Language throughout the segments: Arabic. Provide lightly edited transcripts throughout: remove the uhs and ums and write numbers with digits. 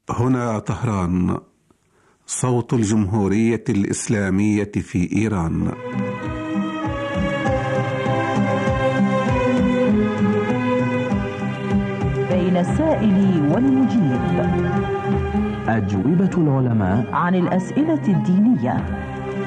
هنا طهران، صوت الجمهورية الإسلامية في إيران. بين السائل والمجيب، أجوبة العلماء عن الأسئلة الدينية.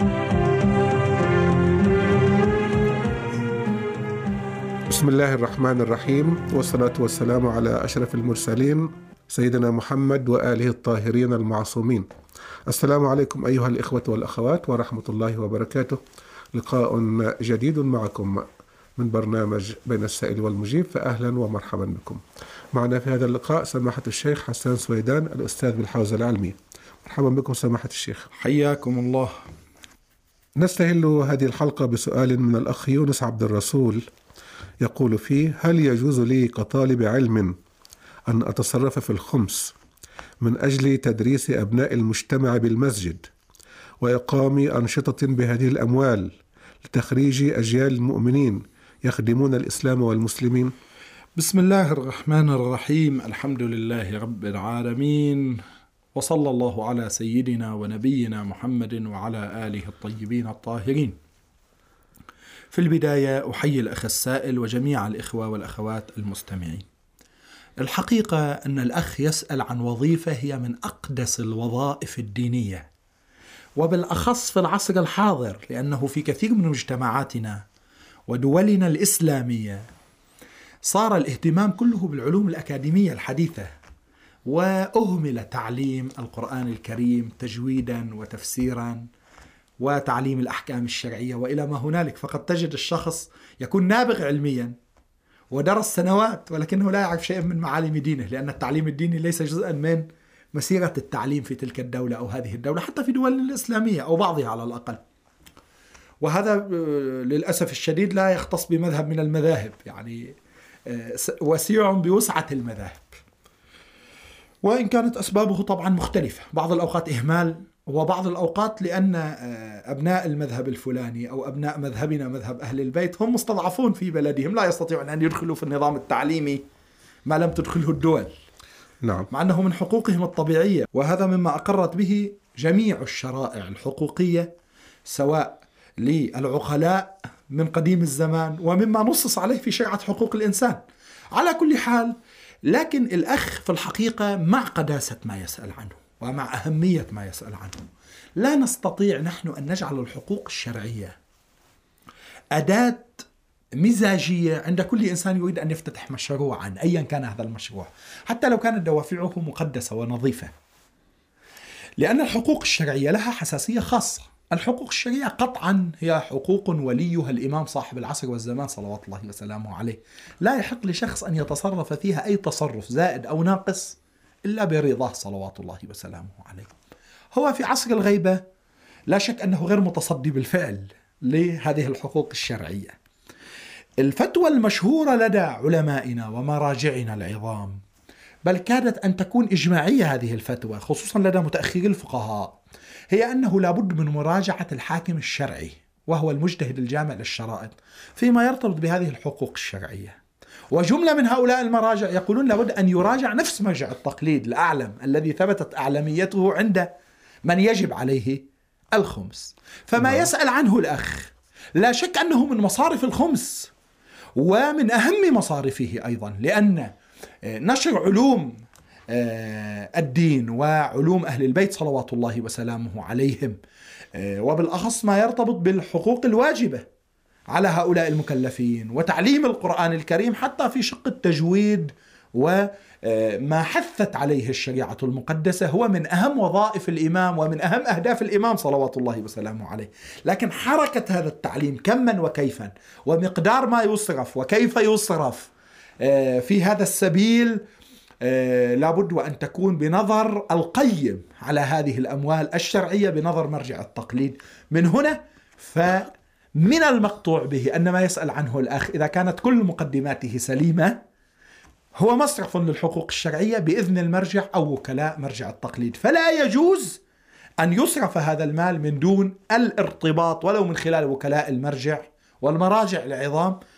بسم الله الرحمن الرحيم، والصلاة والسلام على أشرف المرسلين سيدنا محمد وآله الطاهرين المعصومين. السلام عليكم أيها الإخوة والأخوات ورحمة الله وبركاته. لقاء جديد معكم من برنامج بين السائل والمجيب، فأهلا ومرحبا بكم. معنا في هذا اللقاء سماحة الشيخ حسان سويدان، الأستاذ بالحوزة العلمية. مرحبا بكم سماحة الشيخ. حياكم الله. نستهل هذه الحلقة بسؤال من الأخ يونس عبد الرسول، يقول فيه: هل يجوز لي كطالب علم أن أتصرف في الخمس من أجل تدريس أبناء المجتمع بالمسجد وإقام أنشطة بهذه الأموال لتخريج أجيال المؤمنين يخدمون الإسلام والمسلمين؟ بسم الله الرحمن الرحيم، الحمد لله رب العالمين، وصلى الله على سيدنا ونبينا محمد وعلى آله الطيبين الطاهرين. في البداية أحيي الأخ السائل وجميع الإخوة والأخوات المستمعين. الحقيقة أن الأخ يسأل عن وظيفة هي من أقدس الوظائف الدينية، وبالأخص في العصر الحاضر، لأنه في كثير من مجتمعاتنا ودولنا الإسلامية صار الاهتمام كله بالعلوم الأكاديمية الحديثة، وأهمل تعليم القرآن الكريم تجويدا وتفسيرا وتعليم الأحكام الشرعية وإلى ما هنالك. فقد تجد الشخص يكون نابغ علميا ودرس سنوات ولكنه لا يعرف شيئا من معالم دينه، لأن التعليم الديني ليس جزءا من مسيرة التعليم في تلك الدولة أو هذه الدولة، حتى في دول الإسلامية أو بعضها على الأقل. وهذا للأسف الشديد لا يختص بمذهب من المذاهب، يعني وسيع بوسعة المذاهب، وإن كانت أسبابه طبعا مختلفة. بعض الأوقات إهمال، وبعض الأوقات لأن أبناء المذهب الفلاني أو أبناء مذهبنا مذهب أهل البيت هم مستضعفون في بلدهم، لا يستطيعون أن يدخلوا في النظام التعليمي ما لم تدخله الدول، نعم، مع أنه من حقوقهم الطبيعية. وهذا مما أقرت به جميع الشرائع الحقوقية، سواء للعقلاء من قديم الزمان ومما نصص عليه في شريعة حقوق الإنسان. على كل حال، لكن الأخ في الحقيقة مع قداسة ما يسأل عنه ومع أهمية ما يسأل عنه، لا نستطيع نحن أن نجعل الحقوق الشرعية أداة مزاجية عند كل إنسان يريد أن يفتتح مشروعا أيا كان هذا المشروع، حتى لو كانت دوافعه مقدسة ونظيفة، لأن الحقوق الشرعية لها حساسية خاصة. الحقوق الشرعية قطعا هي حقوق وليها الإمام صاحب العصر والزمان صلوات الله وسلامه عليه، لا يحق لشخص أن يتصرف فيها أي تصرف زائد أو ناقص إلا برضاه صلوات الله وسلامه عليه. هو في عصر الغيبة لا شك أنه غير متصدي بالفعل لهذه الحقوق الشرعية. الفتوى المشهورة لدى علمائنا ومراجعنا العظام، بل كادت أن تكون إجماعية هذه الفتوى خصوصا لدى متأخري الفقهاء، هي أنه لابد من مراجعة الحاكم الشرعي وهو المجتهد الجامع للشرائط فيما يرتبط بهذه الحقوق الشرعية. وجملة من هؤلاء المراجع يقولون لابد أن يراجع نفس مرجع التقليد الأعلم الذي ثبتت أعلميته عند من يجب عليه الخمس. فما يسأل عنه الأخ لا شك أنه من مصارف الخمس ومن أهم مصارفه أيضا، لأن نشر علوم الدين وعلوم أهل البيت صلوات الله وسلامه عليهم، وبالأخص ما يرتبط بالحقوق الواجبة على هؤلاء المكلفين، وتعليم القرآن الكريم حتى في شق التجويد وما حثت عليه الشريعة المقدسة، هو من أهم وظائف الإمام ومن أهم أهداف الإمام صلوات الله وسلامه عليه. لكن حركة هذا التعليم كما وكيفا ومقدار ما يصرف وكيف يصرف في هذا السبيل لابد وأن تكون بنظر القيم على هذه الأموال الشرعية بنظر مرجع التقليد. من هنا فمن المقطوع به أن ما يسأل عنه الأخ إذا كانت كل مقدماته سليمة هو مصرف للحقوق الشرعية بإذن المرجع أو وكلاء مرجع التقليد، فلا يجوز أن يصرف هذا المال من دون الارتباط ولو من خلال وكلاء المرجع والمراجع العظام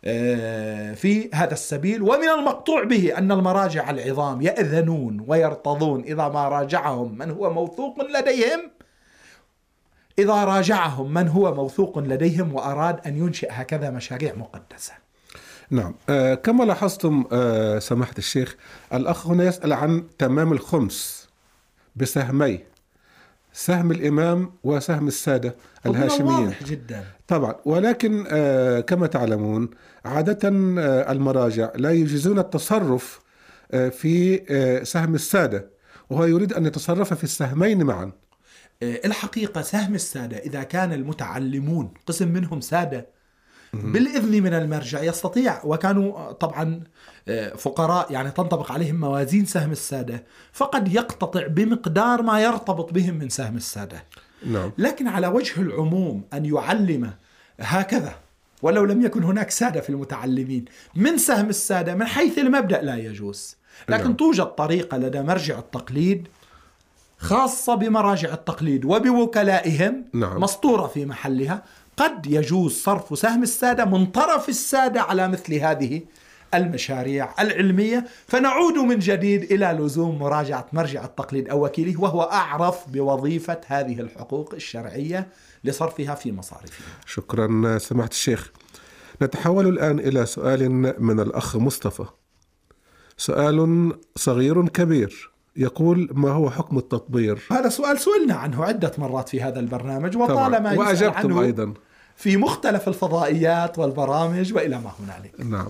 في هذا السبيل. ومن المقطوع به أن المراجع العظام يأذنون ويرتضون إذا ما راجعهم من هو موثوق لديهم، إذا راجعهم من هو موثوق لديهم وأراد أن ينشئ هكذا مشاريع مقدسة. نعم. كما لاحظتم سماحة الشيخ، الأخ هنا يسأل عن تمام الخمس بسهمي، سهم الإمام وسهم السادة الهاشميين. واضح جدا طبعا، ولكن كما تعلمون عادة المراجع لا يجيزون التصرف في سهم السادة، وهو يريد أن يتصرف في السهمين معا. الحقيقة سهم السادة إذا كان المتعلمون قسم منهم سادة بالإذن من المرجع يستطيع، وكانوا طبعا فقراء يعني تنطبق عليهم موازين سهم السادة، فقد يقتطع بمقدار ما يرتبط بهم من سهم السادة. نعم. لكن على وجه العموم أن يعلم هكذا ولو لم يكن هناك سادة في المتعلمين من سهم السادة من حيث المبدأ لا يجوز. لكن نعم. توجد طريقة لدى مرجع التقليد خاصة بمراجع التقليد وبوكلائهم، نعم. مسطورة في محلها، قد يجوز صرف سهم السادة من طرف السادة على مثل هذه المشاريع العلمية، فنعود من جديد إلى لزوم مراجعة مرجع التقليد أو وكيله، وهو أعرف بوظيفة هذه الحقوق الشرعية لصرفها في مصارفها. شكرا سماحة الشيخ. نتحول الآن إلى سؤال من الأخ مصطفى، سؤال صغير كبير، يقول: ما هو حكم التطبير؟ هذا سؤال سئلنا عنه عدة مرات في هذا البرنامج، وطالما يسأل وأجبتم عنه أيضا في مختلف الفضائيات والبرامج وإلى ما هنالك. نعم.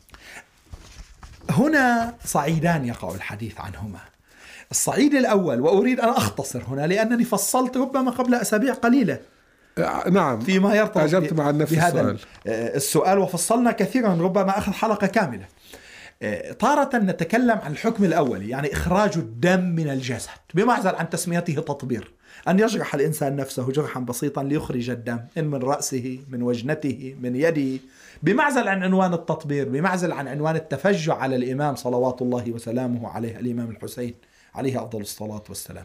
هنا صعيدان يقع الحديث عنهما. الصعيد الأول، وأريد أن أختصر هنا لأنني فصلت ربما قبل أسابيع قليلة نعم فيما يرتبط أجبت مع نفس بهذا السؤال، وفصلنا كثيرا ربما أخذ حلقة كاملة. تارة نتكلم عن الحكم الأول، يعني إخراج الدم من الجسد، بمعزل عن تسميته تطبير، أن يجرح الإنسان نفسه جرحا بسيطا ليخرج الدم إن من رأسه، من وجنته، من يده، بمعزل عن عنوان التطبير، بمعزل عن عنوان التفجع على الإمام صلوات الله وسلامه عليه، الإمام الحسين عليه أفضل الصلاة والسلام.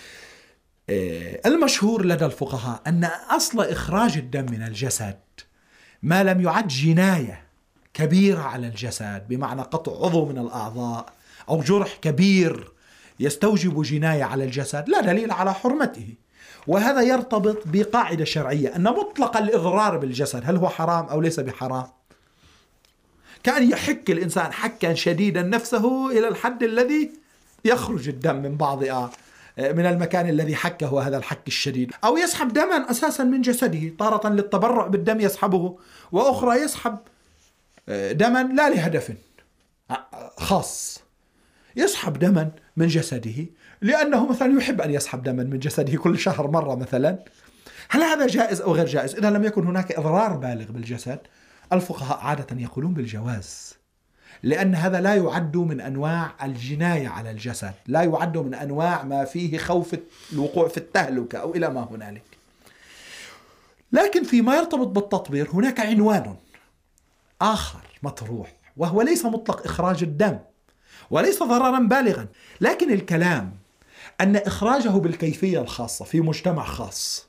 المشهور لدى الفقهاء أن أصل إخراج الدم من الجسد ما لم يعد جناية كبيرة على الجسد، بمعنى قطع عضو من الأعضاء أو جرح كبير يستوجب جناية على الجسد، لا دليل على حرمته. وهذا يرتبط بقاعدة شرعية أن مطلق الإضرار بالجسد هل هو حرام أو ليس بحرام. كأن يحك الإنسان حكا شديدا نفسه إلى الحد الذي يخرج الدم من من المكان الذي حكه هذا الحك الشديد، أو يسحب دما أساسا من جسده، طارة للتبرع بالدم يسحبه، وأخرى يسحب دما لا لهدف خاص، يسحب دما من جسده لأنه مثلا يحب أن يسحب دما من جسده كل شهر مرة مثلا. هل هذا جائز أو غير جائز؟ إذا لم يكن هناك إضرار بالغ بالجسد، الفقهاء عادة يقولون بالجواز، لأن هذا لا يعد من أنواع الجناية على الجسد، لا يعد من أنواع ما فيه خوف الوقوع في التهلكة أو إلى ما هنالك. لكن فيما يرتبط بالتطبير هناك عنوان آخر مطروح، وهو ليس مطلق إخراج الدم وليس ضررا بالغا، لكن الكلام أن إخراجه بالكيفية الخاصة في مجتمع خاص،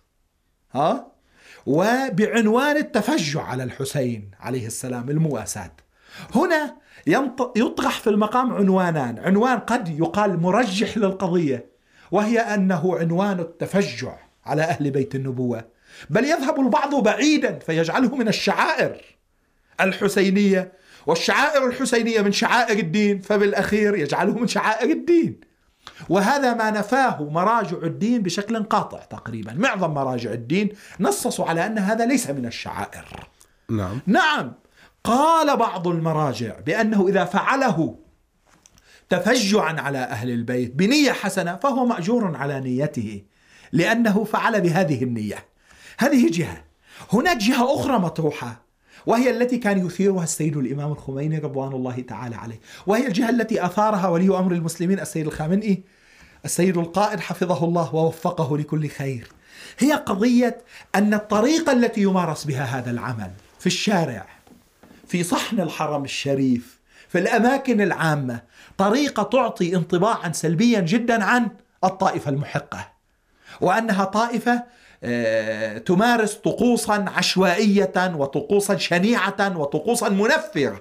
وبعنوان التفجع على الحسين عليه السلام، المواساة. هنا يطرح في المقام عنوانان، عنوان قد يقال مرجح للقضية، وهي أنه عنوان التفجع على أهل بيت النبوة، بل يذهب البعض بعيدا فيجعله من الشعائر الحسينية، والشعائر الحسينية من شعائر الدين، فبالأخير يجعله من شعائر الدين. وهذا ما نفاه مراجع الدين بشكل قاطع تقريبا. معظم مراجع الدين نصصوا على أن هذا ليس من الشعائر. نعم، قال بعض المراجع بأنه إذا فعله تفجعا على أهل البيت بنية حسنة فهو مأجور على نيته، لأنه فعل بهذه النية. هذه جهة. هناك جهة أخرى مطروحة، وهي التي كان يثيرها السيد الإمام الخميني رضوان الله تعالى عليه، وهي الجهة التي أثارها ولي أمر المسلمين السيد الخامنئي، السيد القائد حفظه الله ووفقه لكل خير. هي قضية أن الطريقة التي يمارس بها هذا العمل في الشارع، في صحن الحرم الشريف، في الأماكن العامة، طريقة تعطي انطباعا سلبيا جدا عن الطائفة المحقة، وأنها طائفة تمارس طقوسا عشوائية وطقوسا شنيعة وطقوسا منفرة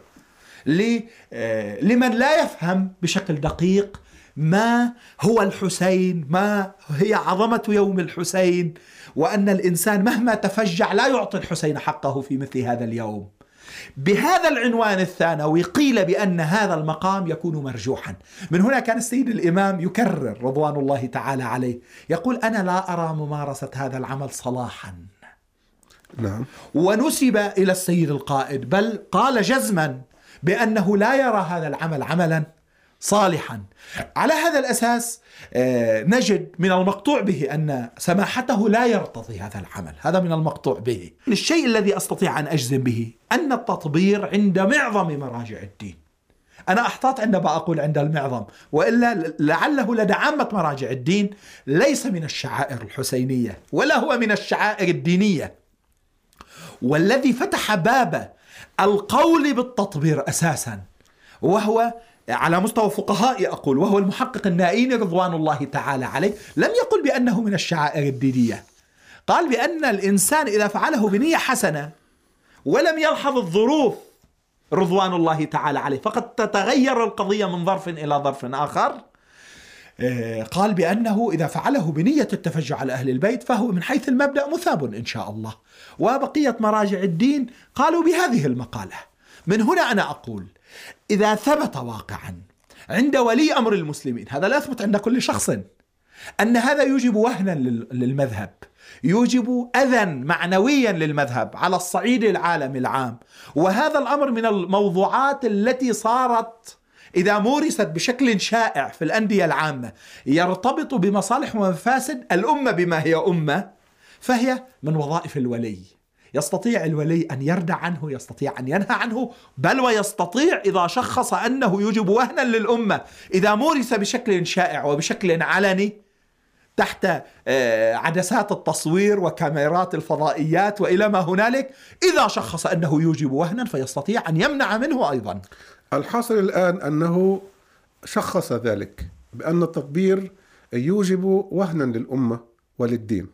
لمن لا يفهم بشكل دقيق ما هو الحسين، ما هي عظمة يوم الحسين، وأن الإنسان مهما تفجع لا يعطي الحسين حقه في مثل هذا اليوم. بهذا العنوان الثانوي قيل بأن هذا المقام يكون مرجوحا. من هنا كان السيد الإمام يكرر رضوان الله تعالى عليه، يقول: أنا لا أرى ممارسة هذا العمل صلاحا. نعم. ونسب إلى السيد القائد، بل قال جزما بأنه لا يرى هذا العمل عملا صالحا. على هذا الأساس نجد من المقطوع به أن سماحته لا يرتضي هذا العمل، هذا من المقطوع به. الشيء الذي أستطيع أن أجزم به أن التطبير عند معظم مراجع الدين، أنا أحتاط عندما أقول عند المعظم، وإلا لعله لدى عامة مراجع الدين، ليس من الشعائر الحسينية ولا هو من الشعائر الدينية. والذي فتح باب القول بالتطبير أساسا، وهو على مستوى فقهاء أقول، وهو المحقق النائيني رضوان الله تعالى عليه، لم يقل بأنه من الشعائر الدينية، قال بأن الإنسان إذا فعله بنية حسنة ولم يلحظ الظروف رضوان الله تعالى عليه، فقد تتغير القضية من ظرف إلى ظرف آخر، قال بأنه إذا فعله بنية التفجع على أهل البيت فهو من حيث المبدأ مثاب إن شاء الله. وبقية مراجع الدين قالوا بهذه المقالة. من هنا أنا أقول إذا ثبت واقعا عند ولي أمر المسلمين، هذا لا يثبت عند كل شخص، أن هذا يوجب وهنا للمذهب، يوجب أذى معنويا للمذهب على الصعيد العالمي العام، وهذا الأمر من الموضوعات التي صارت إذا مورست بشكل شائع في الأندية العامة يرتبط بمصالح ومفاسد الأمة بما هي أمة، فهي من وظائف الولي. يستطيع الولي أن يردع عنه، يستطيع أن ينهى عنه، بل ويستطيع إذا شخص أنه يوجب وهنا للأمة إذا مورس بشكل شائع وبشكل علني تحت عدسات التصوير وكاميرات الفضائيات وإلى ما هنالك، إذا شخص أنه يوجب وهنا فيستطيع أن يمنع منه أيضا. الحاصل الآن أنه شخص ذلك بأن التطبير يوجب وهنا للأمة وللدين،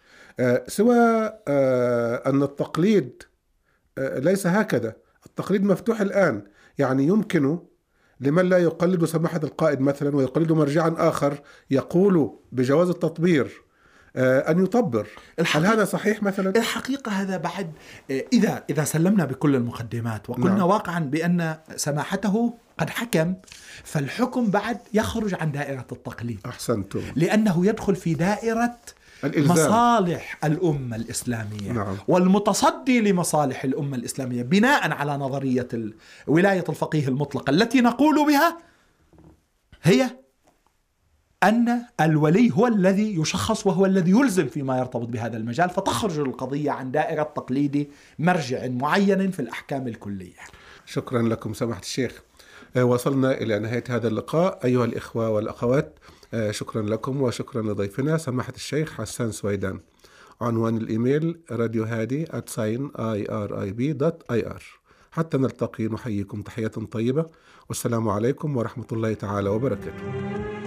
سواء أن التقليد ليس هكذا. التقليد مفتوح الآن، يعني يمكن لمن لا يقلد سماحة القائد مثلا ويقلد مرجعا آخر يقول بجواز التطبير أن يطبر. هل هذا صحيح مثلا؟ الحقيقة هذا بعد إذا سلمنا بكل المقدمات وقلنا نعم. واقعا بأن سماحته قد حكم، فالحكم بعد يخرج عن دائرة التقليد. أحسنتم. لأنه يدخل في دائرة الإلزام. مصالح الأمة الإسلامية نعم. والمتصدي لمصالح الأمة الإسلامية بناء على نظرية ولاية الفقيه المطلقة التي نقول بها هي أن الولي هو الذي يشخص وهو الذي يلزم فيما يرتبط بهذا المجال، فتخرج القضية عن دائرة تقليد مرجع معين في الأحكام الكلية. شكرا لكم سماحة الشيخ. وصلنا إلى نهاية هذا اللقاء أيها الإخوة والأخوات. شكرا لكم وشكرا لضيفنا سماحة الشيخ حسان سويدان. عنوان الإيميل radiohadi@irib.ir. حتى نلتقي نحييكم تحية طيبة، والسلام عليكم ورحمة الله تعالى وبركاته.